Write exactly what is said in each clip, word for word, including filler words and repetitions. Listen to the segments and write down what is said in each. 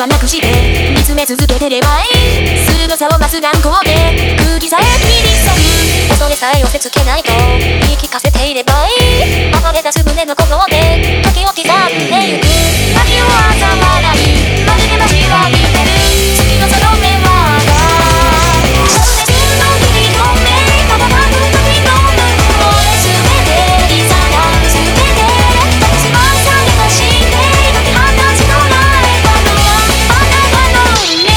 はなくして見つめ続けてればいい。鋭さを増す眼光で空気さえ切り裂く。恐れさえ寄せつけないと言い聞かせていればいい。溢れ出す胸の鼓動で時を刻んでゆく。秋を嘲笑いまるで交わりてる月のその目は灼熱の日の目まばたく時のぬくもり全ていざが全て私はさげまして解き放ち捉えたのはあなたの運命。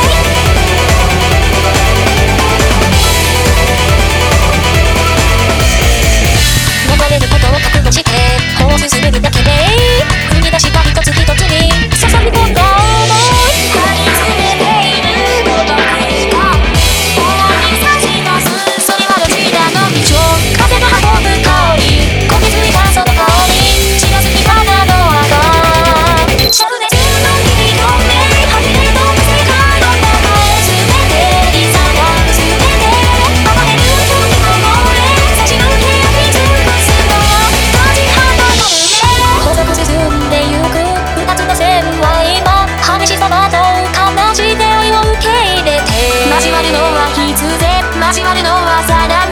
逃れることを覚悟してこう進めるだけで踏み出した一つ一つに注ぎ込んだ想い張り詰めていることにか終わり差し出す。それはどちらの道を風が運ぶ香り焦げ付いたその香り近づき花の赤灼熱の日の目はじめと世界の中へ全ていざが全て暴れる時の漏れ差し抜け焼き尽くすのは立ちはだの夢。細く進んでゆく二つの線は今激しさまと悲しい手を受け入れて交わるのは必然交わるのは定め